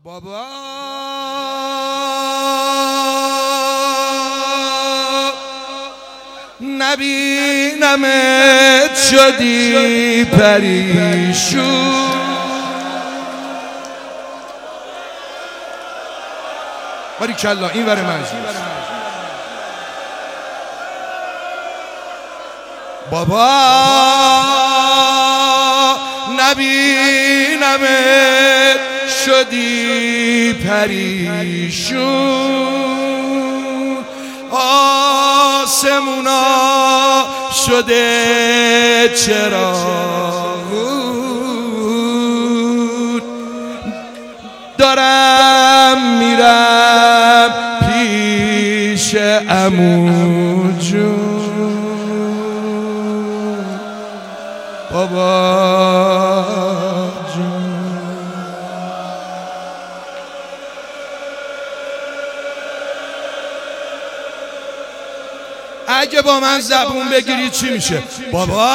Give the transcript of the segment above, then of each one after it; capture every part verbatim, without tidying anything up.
بابا نبینمت شدی پریشون، باریکلا این ور مجلس. بابا نبینمت شدی پریشون، آسمونا شده چراغون، دارم میرم پیش عمو جون. بابا جون اگه با من زبون بگیری چی میشه؟ بابا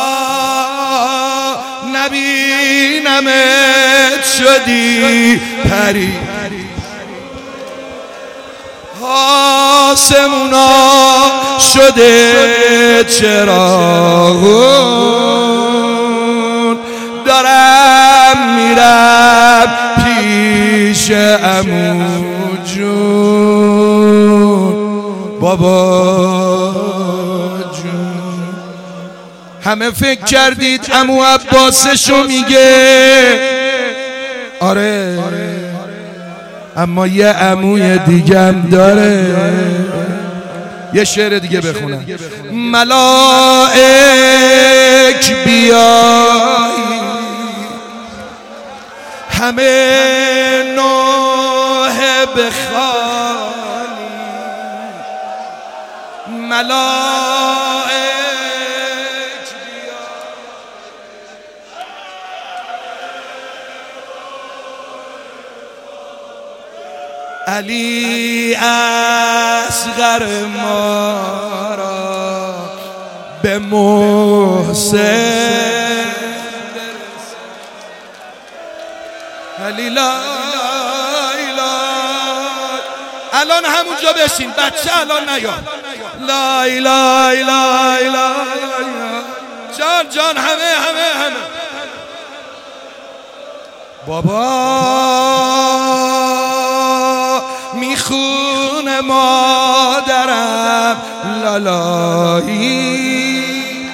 نبینمت شدی پری، آسمونا شده چراغون، دارم میرم پیش عمو جون. بابا جون همه فکر کردید عمو عباسشو میگه، آره اما یه عموی دیگم داره. یه شعر دیگه بخونم. ملائک بیایی همه نوح بخوانی، ملائک علی اصغر ما را به محسن، علی لا اله. الان همونجا بشین بچه، الان نیا. لا اله الا الله. جان جان همه همه همه. بابا میخونه مادرم لالایی،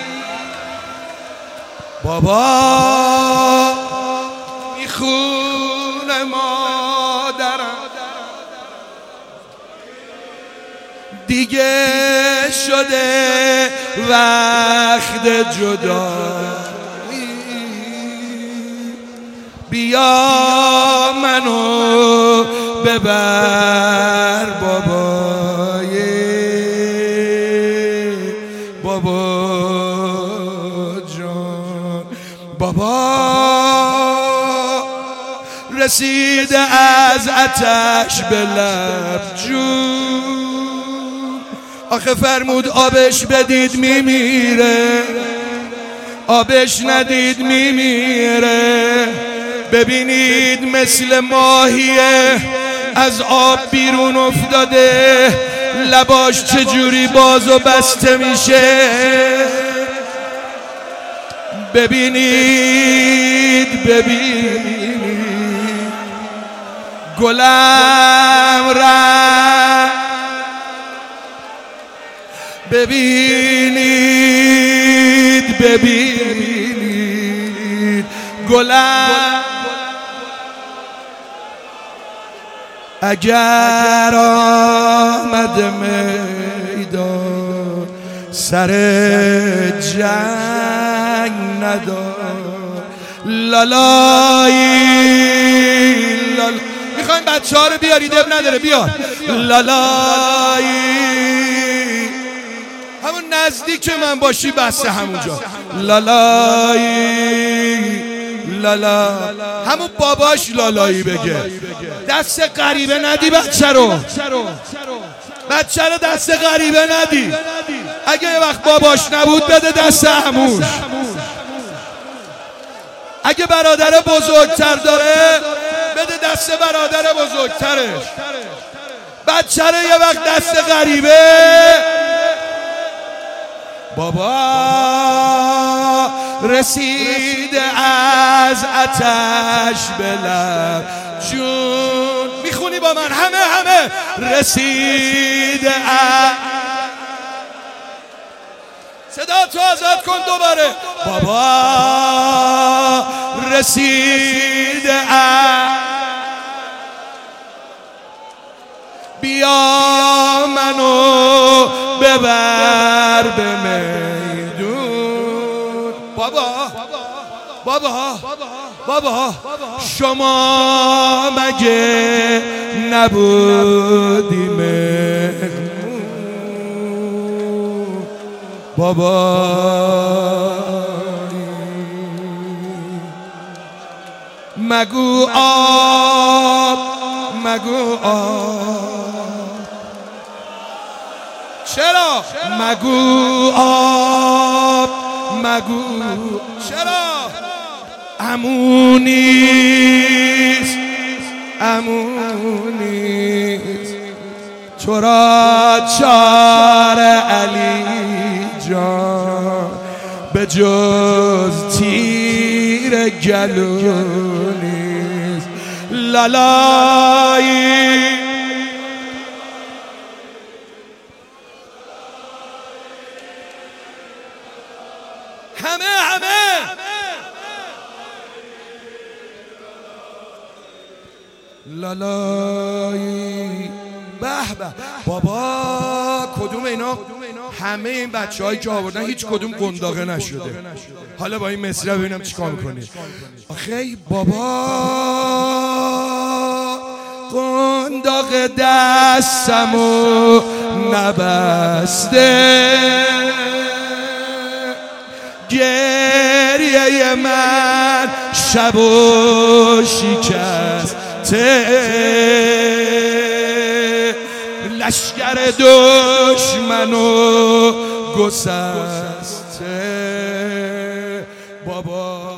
بابا میخونه مادرم، دیگه شده وقت جدایی، بیا منو ببر بابای بابا جان. بابا رسیده از آتش به لب جون، آخه فرمود آبش بدید میمیره، آبش ندید میمیره. ببینید مثل ماهیه از آب بیرون افتاده، لباش چجوری باز و بسته میشه. ببینید ببینید گلم رنگ، ببینید ببینید گلم. اگر آمد میدان سر جنگ ندار، لالایی لال. میخوایم بچه ها رو بیارید اب نداره، بیار لالایی. همون نزدیک من باشی بسته همونجا لالایی لالا. همون باباش لالایی بگه، دست غریبه ندی بچه رو، بچه رو دست غریبه ندی. اگه یه وقت باباش نبود بده دست عموش. اگه برادر بزرگتر داره بده دست دست برادر بزرگترش، بچه رو یه وقت دست غریبه. بابا رسید از آتش به لب جون، میخونی با من همه همه رسید از صدا تو آزاد کن دوباره. بابا رسید از بیا منو ببر به میدون. بابا بابا بابا شما مگه نبودی مهمون؟ بابا مگو آب مگو آب، چرا مگو آب مگو چرا امونیست امونیست تو را چار علی جان به جز تیر گلو نیست. لالایی همه همه لالایی به به. بابا کدوم اینا؟ همه این بچه هایی که آوردن هیچ کدوم قنداقه نشده. حالا با این مصرع ببینم چیکار میکنی. آخه بابا قنداق دستمو نبسته، گریه من شب و شکسته، لشگر دشمنو گسسته. بابا